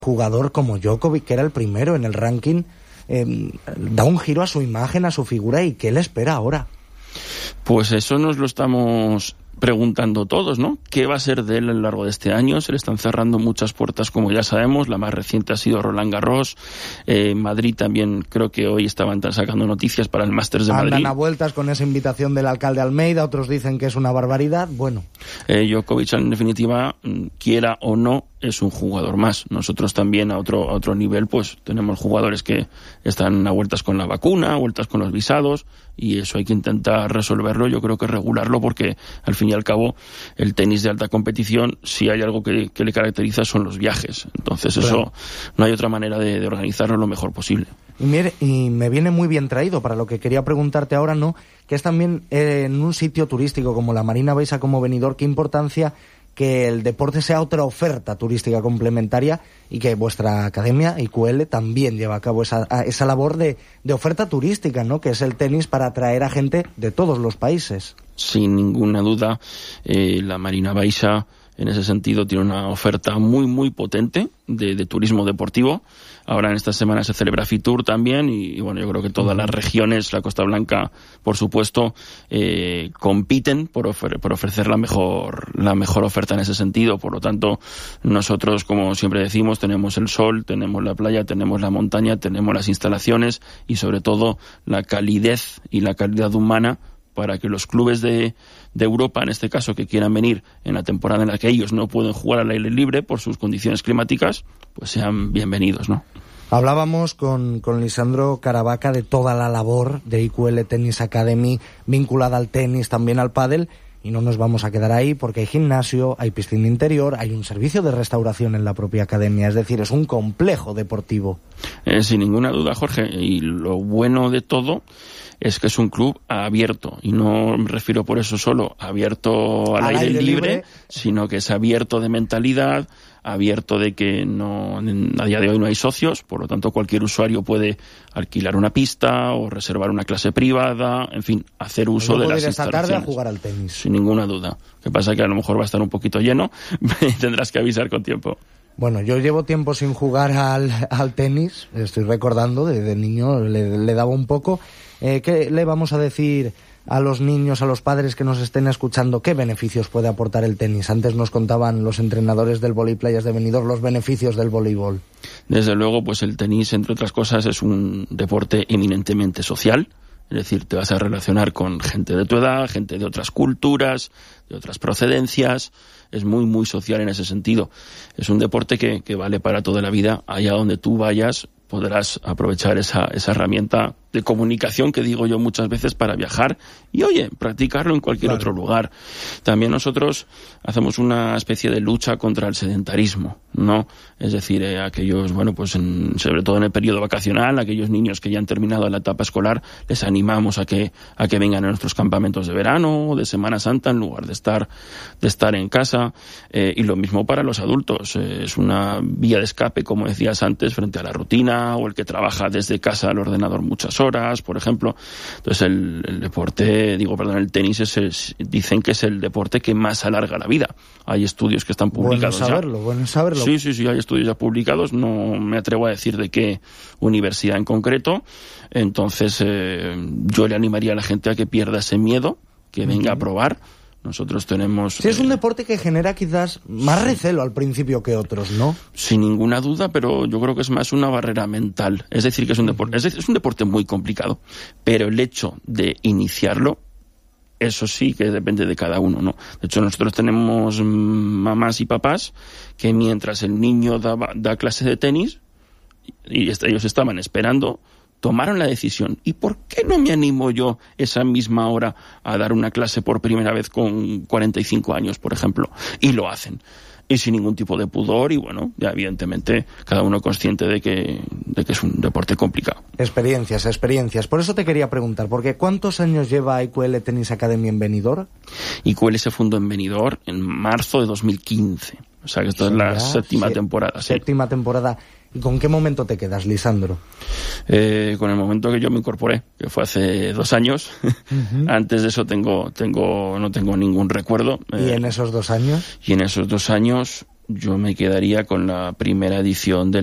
jugador como Djokovic, que era el primero en el ranking, da un giro a su imagen, a su figura, y ¿qué le espera ahora? Pues eso nos lo estamos preguntando todos, ¿no? ¿Qué va a ser de él a lo largo de este año? Se le están cerrando muchas puertas, como ya sabemos. La más reciente ha sido Roland Garros. Madrid también, creo que hoy estaban sacando noticias para el Masters de Madrid. Andan a vueltas con esa invitación del alcalde Almeida, otros dicen que es una barbaridad. Bueno. Djokovic, en definitiva, quiera o no, es un jugador más. Nosotros también a otro nivel, pues tenemos jugadores que están a vueltas con la vacuna, a vueltas con los visados, y eso hay que intentar resolverlo, yo creo que regularlo, porque al fin y al cabo el tenis de alta competición, si hay algo que le caracteriza, son los viajes. Entonces eso, no hay otra manera de organizarlo lo mejor posible. Y mire, y me viene muy bien traído para lo que quería preguntarte ahora, ¿no? Que es también en un sitio turístico como la Marina Baixa, como Benidorm, qué importancia que el deporte sea otra oferta turística complementaria, y que vuestra academia, IQL, también lleva a cabo esa labor de oferta turística, ¿no? Que es el tenis, para atraer a gente de todos los países. Sin ninguna duda, la Marina Baixa, en ese sentido, tiene una oferta muy, muy potente de turismo deportivo. Ahora en esta semana se celebra Fitur también, y bueno, yo creo que todas las regiones, la Costa Blanca, por supuesto, compiten por ofrecer la mejor oferta en ese sentido. Por lo tanto, nosotros, como siempre decimos, tenemos el sol, tenemos la playa, tenemos la montaña, tenemos las instalaciones, y sobre todo la calidez y la calidad humana, para que los clubes de Europa, en este caso, que quieran venir en la temporada en la que ellos no pueden jugar al aire libre por sus condiciones climáticas, pues sean bienvenidos, ¿no? Hablábamos con Lisandro Caravaca de toda la labor de IQL Tennis Academy vinculada al tenis, también al pádel, y no nos vamos a quedar ahí, porque hay gimnasio, hay piscina interior, hay un servicio de restauración en la propia academia, es decir, es un complejo deportivo. Sin ninguna duda, Jorge, y lo bueno de todo es que es un club abierto, y no me refiero por eso solo abierto al aire libre, sino que es abierto de mentalidad, abierto de que a día de hoy no hay socios, por lo tanto cualquier usuario puede alquilar una pista o reservar una clase privada, en fin, hacer uso de las instalaciones. Esta tarde a jugar al tenis. Sin ninguna duda. Lo que pasa es que a lo mejor va a estar un poquito lleno, tendrás que avisar con tiempo. Bueno, yo llevo tiempo sin jugar al tenis, estoy recordando, de niño le daba un poco. ¿Qué le vamos a decir a los niños, a los padres que nos estén escuchando? ¿Qué beneficios puede aportar el tenis? Antes nos contaban los entrenadores del Vóley Playas de Benidorm los beneficios del voleibol. Desde luego, pues el tenis, entre otras cosas, es un deporte eminentemente social. Es decir, te vas a relacionar con gente de tu edad, gente de otras culturas, de otras procedencias. Es muy, muy social en ese sentido. Es un deporte que vale para toda la vida. Allá donde tú vayas, podrás aprovechar esa herramienta de comunicación que digo yo muchas veces para viajar y, oye, practicarlo en cualquier otro lugar. También nosotros hacemos una especie de lucha contra el sedentarismo, ¿no? Es decir, aquellos, bueno, pues sobre todo en el periodo vacacional, aquellos niños que ya han terminado la etapa escolar, les animamos a que vengan a nuestros campamentos de verano o de Semana Santa en lugar de estar en casa, y lo mismo para los adultos. Es una vía de escape, como decías antes, frente a la rutina, o el que trabaja desde casa al ordenador muchas horas, por ejemplo. Entonces el tenis dicen que es el deporte que más alarga la vida. Hay estudios que están publicados. Bueno saberlo. Sí, hay estudios ya publicados, no me atrevo a decir de qué universidad en concreto. Entonces yo le animaría a la gente a que pierda ese miedo, que venga a probar. Nosotros tenemos... Sí, es un deporte que genera quizás más recelo al principio que otros, ¿no? Sin ninguna duda, pero yo creo que es más una barrera mental. Es decir, que es un deporte muy complicado, pero el hecho de iniciarlo, eso sí que depende de cada uno, ¿no? De hecho, nosotros tenemos mamás y papás que mientras el niño da clase de tenis, y ellos estaban esperando, tomaron la decisión. ¿Y por qué no me animo yo esa misma hora a dar una clase por primera vez con 45 años, por ejemplo? Y lo hacen. Y sin ningún tipo de pudor, y bueno, ya evidentemente cada uno consciente de que es un deporte complicado. Experiencias. Por eso te quería preguntar, porque ¿cuántos años lleva IQL Tennis Academy en Benidorm? IQL se fundó en Benidorm en marzo de 2015. O sea que esto es la séptima temporada. Séptima temporada. ¿Y con qué momento te quedas, Lisandro? Con el momento que yo me incorporé, que fue hace 2 años. Uh-huh. Antes de eso no tengo ningún recuerdo. ¿Y en esos 2 años? Y en esos 2 años yo me quedaría con la primera edición de